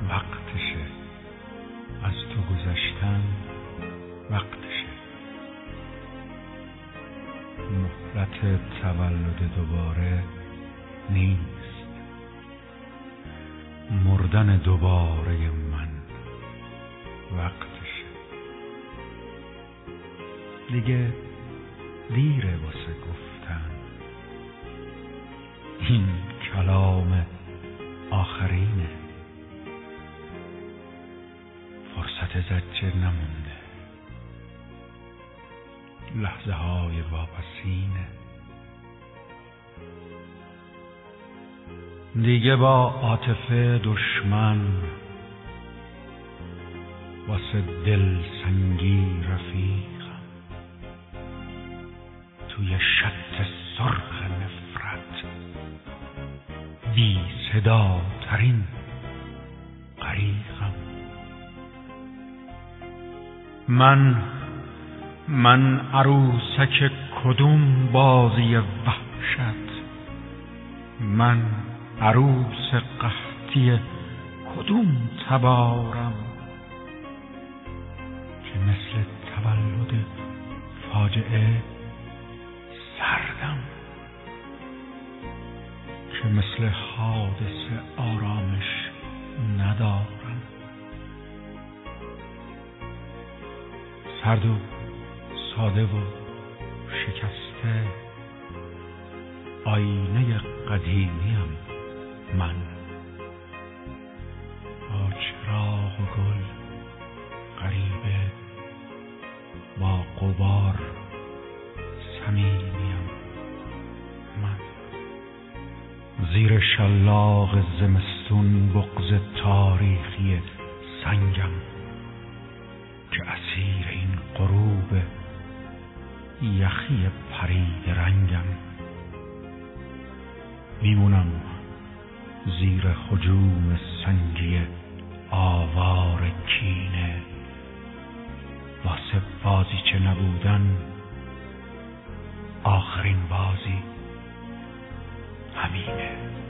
وقتشه، از تو گذشتن وقتشه. مهلت تولد دوباره نیست، مردن دوباره من وقتشه. دیگه دیره واسه گفتن، این کلام آخرینه، فرصت زجر نمونده، لحظه های واپسینه. دیگه با عاطفه دشمن، واسه دل سنگی رفیقم، توی شط سرخ نفرت بی صدا ترین غریقم. من عروسک کدوم بازی وحشت، من عروس قحطی کدوم تبارم، که مثل تولد فاجعه سردم، که مثل حادثه آرامش ندارم. سرد و ساده و شکسته، آینه قدیمیم من، با چراغ و گل غریبه، با غبار صمیمیم من. زیر شلاق زمستون بغض تاریخی سنگم، که اسیر این غروب یخی پرید رنگم. میمونم زیر هجوم سنگی آوار کینه، واسه بازیچه نبودن آخرین بازی همینه.